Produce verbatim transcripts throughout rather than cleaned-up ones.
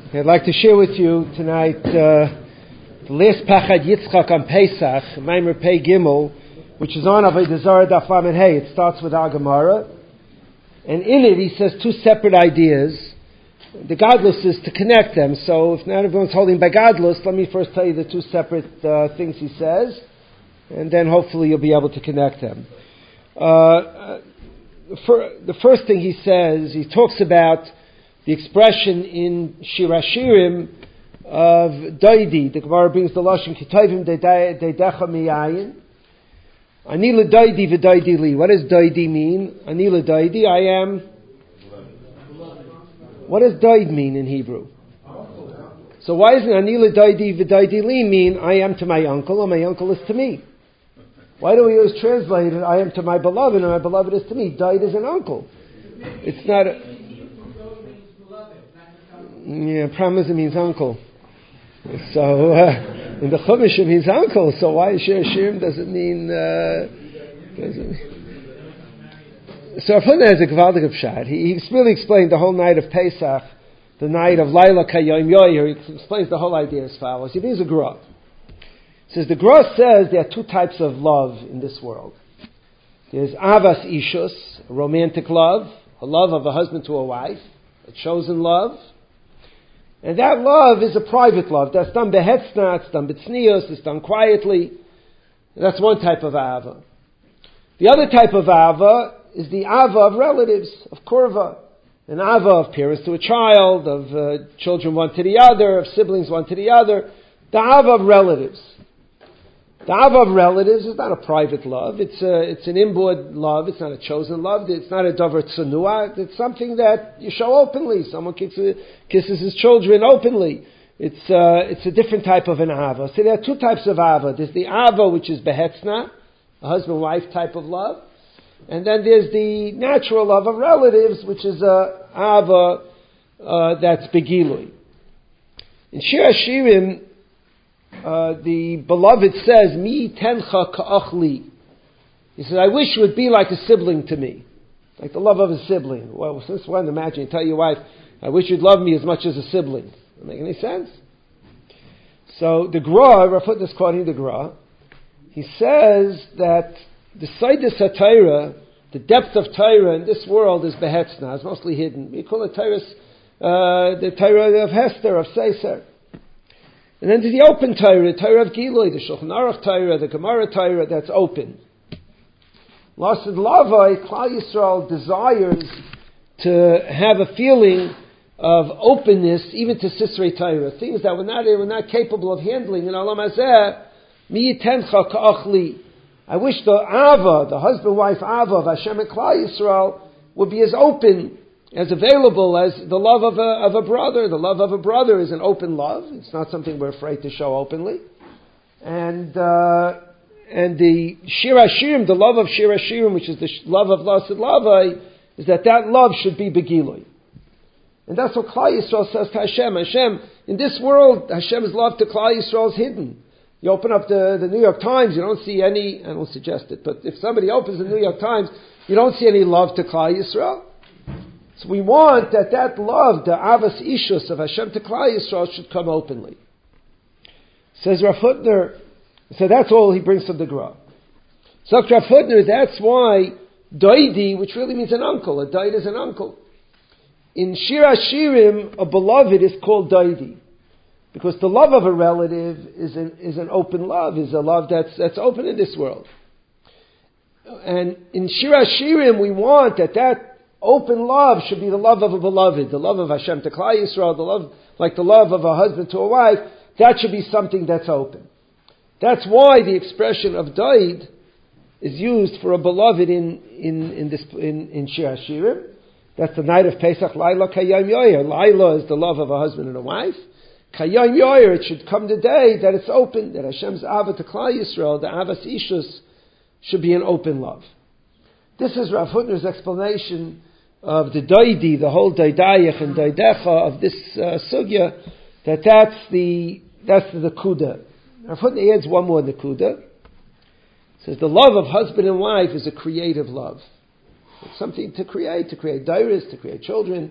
I'd like to share with you tonight uh, the last Pachad Yitzchak on Pesach, Maimer Pei Gimel, which is on Avodah Zarah Daf Lamed Hey. It starts with Al Gemara, and in it he says two separate ideas. The Gadlus is to connect them, so if not everyone's holding by Gadlus, let me first tell you the two separate uh, things he says, and then hopefully you'll be able to connect them. Uh, for, the first thing he says, he talks about the expression in Shir Hashirim of Daidi. The Gemara brings the Lashon Kitayvim Deidecha Miyayin. Ani l'Daidi v'Daidi li. What does Daidi mean? Ani l'Daidi, I am. What does Daid mean in Hebrew? So why isn't Ani l'Daidi v'Daidi li mean I am to my uncle and my uncle is to me? Why do we always translate it I am to my beloved and my beloved is to me? Daid is an uncle. It's not a... Yeah, Pramazim means uncle. So, uh, in the Chumash it means uncle, so why Shir Hashirim doesn't mean, uh, doesn't mean... So, Rav Hutner has a Gvaldig Pshat. He, he really explained the whole night of Pesach, the night of Laila Kayom Yoyer. He explains the whole idea as follows. He brings a Gra. He says, the Gra says there are two types of love in this world. There's Avas Ishus, a romantic love, a love of a husband to a wife, a chosen love. And that love is a private love. That's done behetzna, it's done b'tznius, it's done quietly. That's one type of ava. The other type of ava is the ava of relatives, of kurva. An ava of parents to a child, of uh, children one to the other, of siblings one to the other. The ava of relatives. The ava of relatives is not a private love. It's a, it's an inboard love. It's not a chosen love. It's not a davar tsanua. It's something that you show openly. Someone kisses, kisses his children openly. It's uh, it's a different type of an ava. So there are two types of ava. There's the ava, which is behetzna, a husband-wife type of love. And then there's the natural love of relatives, which is a ava uh, that's begilui. In Shir Hashirim, Uh, the beloved says, Mi tencha ka'achli. He says, I wish you would be like a sibling to me. Like the love of a sibling. Well, since when, imagine, you tell your wife, I wish you'd love me as much as a sibling. Does that make any sense? So the Gra, Rav Hutner is quoting the Gra, he says that the Saidus HaTorah, the depth of Torah in this world is behetzna, it's mostly hidden. We call it Torah's, uh, the Torah of Hester, of Seser. And then there's the open Torah, the Torah of Gilui, the Shulchan Aruch Torah, the Gemara Torah, that's open. Lasid Lavai, Klal Yisrael desires to have a feeling of openness, even to Sisrei Torah, things that we're not, we're not capable of handling in Olam Hazeh. Mi yitencha ka'achli. I wish the Ava, the husband-wife Ava of Hashem and Klal Yisrael, would be as open, as available as the love of a, of a brother. The love of a brother is an open love. It's not something we're afraid to show openly. And uh, and the Shir Hashirim, the love of Shir Hashirim, which is the love of Lasid Lavai, is that that love should be begilui. And that's what Klal Yisrael says to Hashem. Hashem, in this world, Hashem's love to Klal Yisrael is hidden. You open up the, the New York Times, you don't see any, I don't suggest it, but if somebody opens the New York Times, you don't see any love to Klal Yisrael. So we want that that love, the Avas Ishus of Hashem to Klal Yisrael, should come openly. Says Rav Hutner, so that's all he brings from the Gra. So Rav Hutner, that's why Daidi, which really means an uncle, a Daid is an uncle. In Shir Hashirim, a beloved is called Daidi. Because the love of a relative is an, is an open love, is a love that's, that's open in this world. And in Shir Hashirim, we want that that open love should be the love of a beloved, the love of Hashem to Klal Yisrael, the love, like the love of a husband to a wife. That should be something that's open. That's why the expression of Daid is used for a beloved in in in this in, in Shir Hashirim. That's the night of Pesach, Laila Kayom Yoyer. Laila is the love of a husband and a wife. Kayom Yoyer, it should come the day that it's open, that Hashem's Ava to Klal Yisrael, the Avas Ishus, should be an open love. This is Rav Hutner's explanation of the Daidi, the whole Daidayach and Daidecha of this uh, sugya, that that's the that's the Kuda. Rav Hutner adds one more Nakuda. It says the love of husband and wife is a creative love. It's something to create, to create dairas, to create children.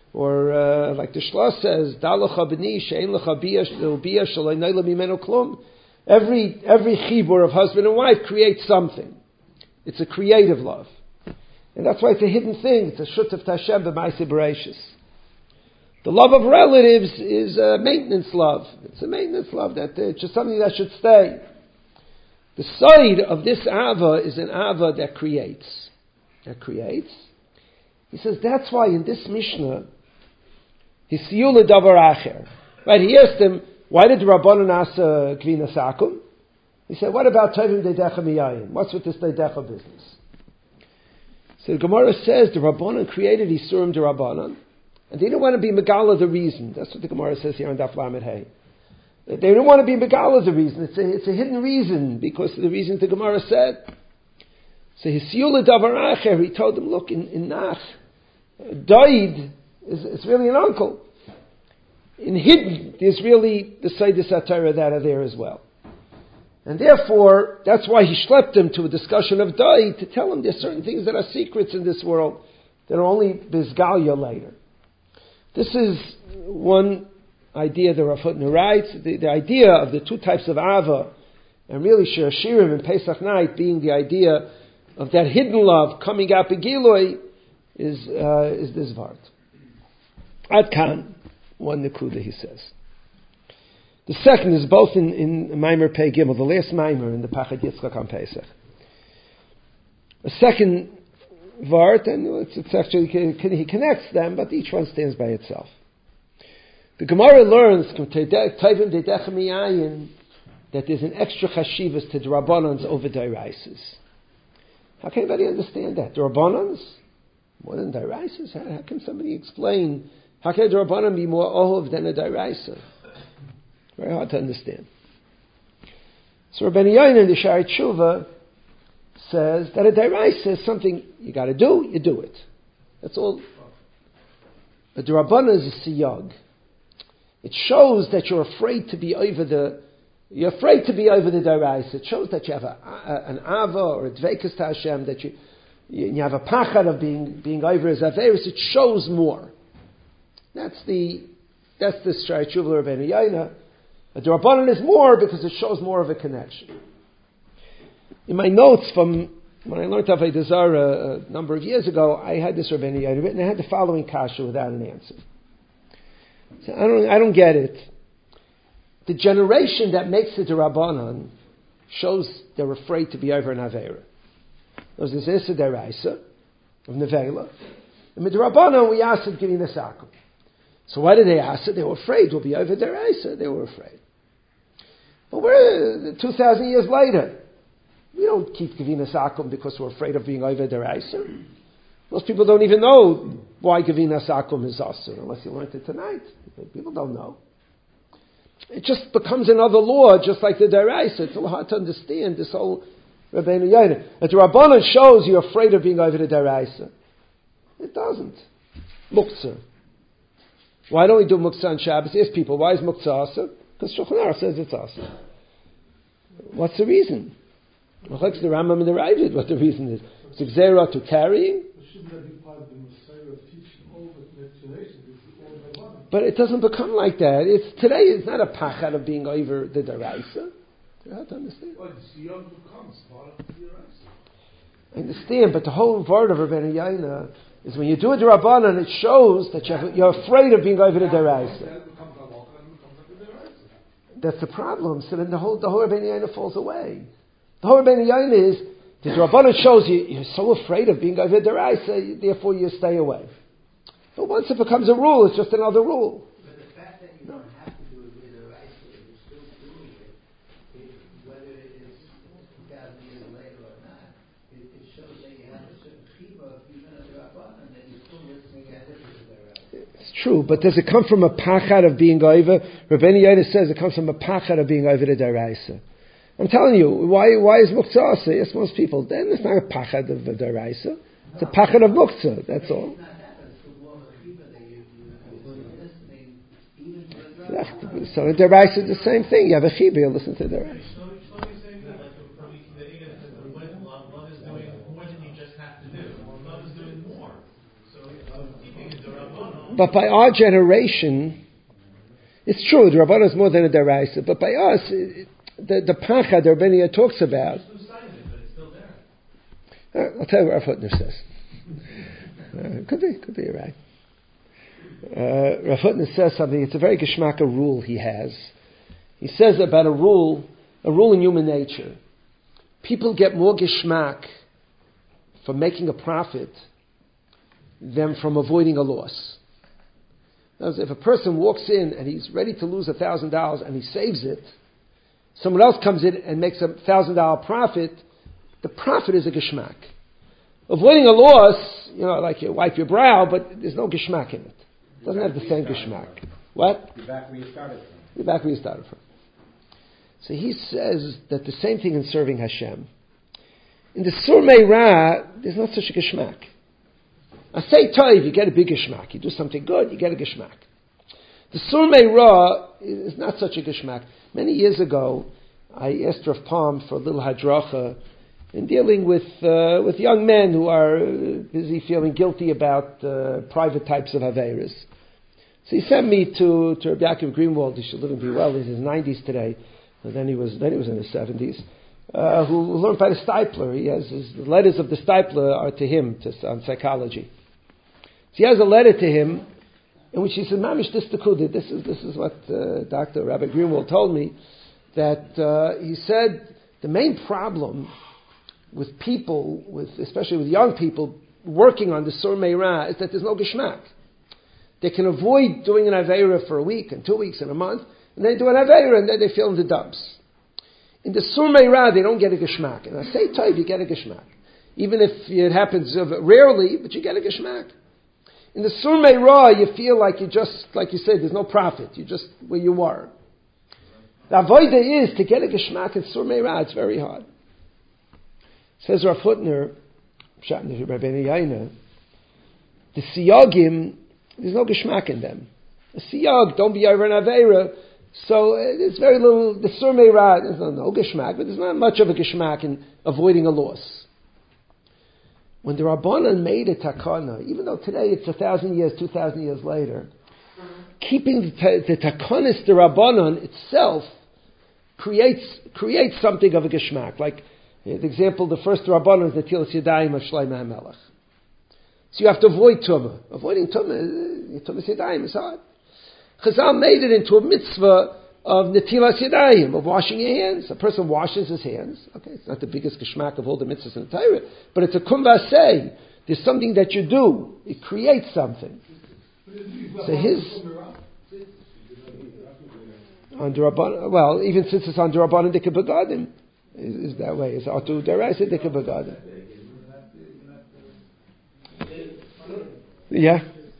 Or uh, like the Shlosh says, Dalacha b'ni she'en lecha bia shaloi noila mimeno klum. Every every chibur of husband and wife creates something. It's a creative love, and that's why it's a hidden thing. It's a shutaf tashem b'maaseh bereishis. The love of relatives is a maintenance love. It's a maintenance love that uh, it's just something that should stay. The side of this ava is an ava that creates. That creates. He says that's why in this Mishnah, Hisyul davar acher. Right? He asked him, why did the Rabbanan ask Kvina Sakum? He said, what about Tovim Deidecha Miyayin? What's with this Deidecha business? So the Gemara says the Rabbanan created Isurim de Rabbanan, and they didn't want to be Megala the reason. That's what the Gemara says here on Daf Lamed Hey. They didn't want to be Megala the reason. It's a, it's a hidden reason, because of the reason the Gemara said. So Hisyul davar acher, he told them, look, in, in Nach, died is it's really an uncle. In hidden, there's really the Seidah Satira that are there as well. And therefore, that's why he schlepped him to a discussion of Dai, to tell him there's certain things that are secrets in this world that are only Bizgalia later. This is one idea that Rav Hutner writes, the, the idea of the two types of Ava, and really Shir Shirim and Pesach night being the idea of that hidden love coming out Begiloi is, uh, is this Vart. Ad Kan, one Nakuda, he says. The second is both in, in Maimer Pei Gimel, the last Maimer in the Pachad Yitzchak on Pesach. A second Vart, and it's, it's actually, he connects them, but each one stands by itself. The Gemara learns that there's an extra chashivas to the Rabbanans over Dairaises. How can anybody understand that? The Rabbanans? More than Dairaises? How, how can somebody explain? How can a Rabbanan be more ohov than a Dairaisa? Very hard to understand. So Rabbeinu Yoina in the Shari Tshuva says that a Dairaisa is something you got to do, you do it. That's all. But the Rabbanan is a siyag. It shows that you're afraid to be over the, you're afraid to be over the Dairaisa. It shows that you have a, a, an ava or a dveikus to Hashem, that you, you, you have a pachad of being, being over as averis. It shows more. That's the, that's the Shari Tshuva of Rabbeinu Yoina. The Rabbanan is more because it shows more of a connection. In my notes from when I learned Avodah Zarah a number of years ago, I had this Rabbeinu Yoina written. I had the following kasha without an answer. So I don't, I don't get it. The generation that makes the Rabbanan shows they're afraid to be over an Aveira. There's this Issa Deraisa of Nevela. And with the Rabbanan, we asked it giving the Sakum. So why did they ask it? They were afraid we'll be over Deraisa. They were afraid. But we're two thousand years later. We don't keep Gavina Sakum because we're afraid of being over Deraisa. Most people don't even know why Gavina Sakum is Asur, unless you learned it tonight. People don't know. It just becomes another law, just like the Deraisa. It's a little hard to understand this whole Rabbeinu Yoina. If the Rabbanan shows you're afraid of being over the Deraisa, it doesn't. Muktzah. Why don't we do Muktzah on Shabbos? Ask people, why is Muktzah Asur? Because Shulchan Aruch says it's Asur. What's the reason? Well, like the Rambam and the Ravid, what the reason is. It's Xera to carrying. But it doesn't become like that. It's today. It's not a pachad of being over the deraisa. You have to understand. Well, the becomes part of the deraisa. I understand, but the whole word of Rabbeinu Yoina is when you do a derabanan, it shows that you have, you're afraid of being over the deraisa. That's the problem. So then the whole the whole Rabbeinu Yoina falls away. The whole Rabbeinu Yoina is the derabanan shows you you're so afraid of being over the deraisa, therefore you stay away. But once it becomes a rule, it's just another rule. But the fact that you no. don't have to do it with a right, you're still doing it, it whether it is two thousand years later or not, it, it shows that you have a certain chiva, even if you're up and then you're still listening at it with the right. It's true, but does it come from a pachad of being over? Rabbeinu Yoina says it comes from a pachad of being over the deraisa. I'm telling you, why why is muktzah? Yes, most people. Then it's not a pachad of the deraisa. It's a pachad of muktzah. That's all. So the deraisa is the same thing. You have a chiba, you listen to the deraisa. but by our generation, it's true, the Rabbanan is more than a deraisa, but by us, it, the, the pachad the Rebbeinu talks about, uh, I'll tell you what Rav Hutner says. Uh, could be, could be right. Uh, Rav Hutner says something, it's a very geschmacka rule he has. He says about a rule, a rule in human nature. People get more geschmack from making a profit than from avoiding a loss. Now, if a person walks in and he's ready to lose one thousand dollars and he saves it, someone else comes in and makes a one thousand dollars profit, the profit is a geschmack. Avoiding a loss, you know, like you wipe your brow, but there's no geschmack in it. It doesn't have the same geschmack. What? You're back where you started from. You're back where you started from. So he says that the same thing in serving Hashem. In the Sur Meirah, there's not such a geschmack. I say toiv, you get a big geschmack. You do something good, you get a geschmack. The Sur Meirah is not such a geschmack. Many years ago, I asked Rav Palm for a little hadracha in dealing with uh, with young men who are busy feeling guilty about uh, private types of averas. So he sent me to to Rabbi Yaakov Greenwald. He should live and be well. He's in his nineties today. And then he was then he was in his seventies. Uh, who learned by the Stipler. He has his the letters of the Stipler are to him to, on psychology. So he has a letter to him in which he said, "Mamish this tekudit." This is this is what uh, Doctor Rabbi Greenwald told me, that uh, he said the main problem with people, with especially with young people working on the Sur Meirah, is that there's no geschmack. They can avoid doing an aveira for a week and two weeks and a month, and they do an aveira and then they feel in the dumps. In the Sur Meirah, they don't get a geschmack. And I say toiv, you get a geschmack. Even if it happens rarely, but you get a geschmack. In the Sur Meirah, you feel like you just, like you said, there's no profit. You're just where you are. The avoida is to get a geschmack in Sur Meirah. It's very hard. Says Rav Hutner, the siyagim, there's no geschmack in them. The siyag, don't be over an aveira. So there's very little, the Sur Meirah, there's no, no geschmack, but there's not much of a geschmack in avoiding a loss. When the Rabbanan made a takana, even though today it's a thousand years, two thousand years later, keeping the, the takanis, the Rabbanan itself, creates creates something of a geschmack. Like, the example, the first Rabbanan is Netilas Yadayim of Shlomo HaMelech. So you have to avoid tumah. Avoiding tumah, Tumas Yadayim is hard. Chazal made it into a mitzvah of Netilas Yadayim, of washing your hands. A person washes his hands. Okay, it's not the biggest geschmack of all the mitzvahs in the Torah, but it's a kumvasei. There's something that you do. It creates something. So his... Under Rabbanan, well, even since it's under Rabbanan Dika Begadim, is, is that way. It's Atu Deraisa Dika Begadim. Yeah.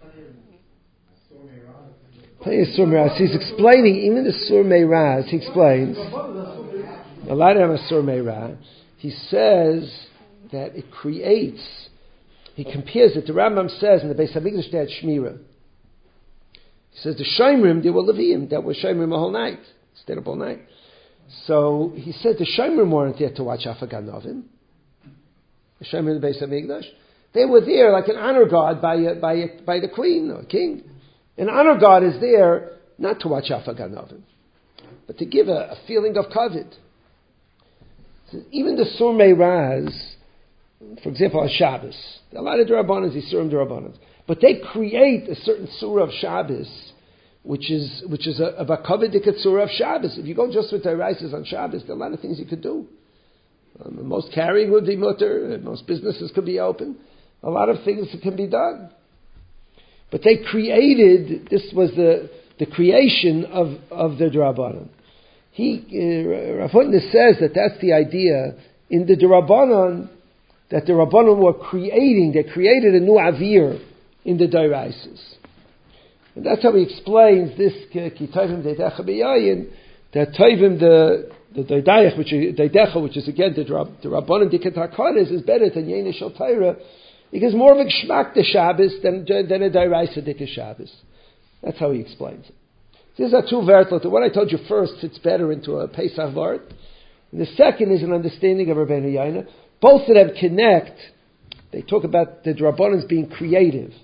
He's explaining, even the Sur Meirah, he explains, a lot of them are Sur Meirah, he says that it creates, he compares it, the Rambam says in the Beis HaMikdash they had Shmira. He says the Shomrim, they were Leviim, that were Shomrim the whole night, stayed up all night. So he said the Shomrim weren't there to watch Afaganavim, the Shomrim in the Beis HaMikdash. They were there like an honor guard by, a, by, a, by the queen or king. An honor guard is there not to watch Afaganavim, but to give a, a feeling of kavod. So even the Sur Meirahs, for example, on Shabbos, a lot of Durabanas, these Surim Durabanas, but they create a certain surah of Shabbos, which is which is a, a bakavedikat surah of Shabbos. If you go just with the rices on Shabbos, there are a lot of things you could do. Um, most carrying would be mutter, most businesses could be open, a lot of things that can be done. But they created, this was the, the creation of, of the Durabanan. He, uh, Rav Hutner says that that's the idea in the Durabanan, that the Rabbanan were creating, they created a new avir in the Dairaisis. And that's how he explains this, ki toivim deidecha b'yayin, that toivim the, the Daidayach, which is, Deidecha, which is again the, the Rabbanan dikat HaKadosh, is better than Yein Shel Torah. It gives more of a geschmack to Shabbos than, than a Dairaisa Dika Shabbos. That's how he explains it. These are two vertlot. The one I told you first fits better into a Pesach Vart. And the second is an understanding of Rabbeinu Yaina. Both of them connect. They talk about the Drabanans being creative.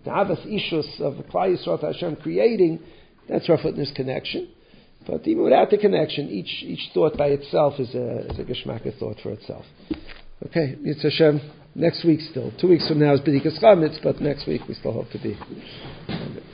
the Havas Ishus of the Klal Yisrael to Hashem creating, that's Rav Hutner's connection. But even without the connection, each each thought by itself is a is a Geshmaka thought for itself. Okay, Yitzhak Hashem, next week still. Two weeks from now is B'dikas Chametz, but next week we still hope to be.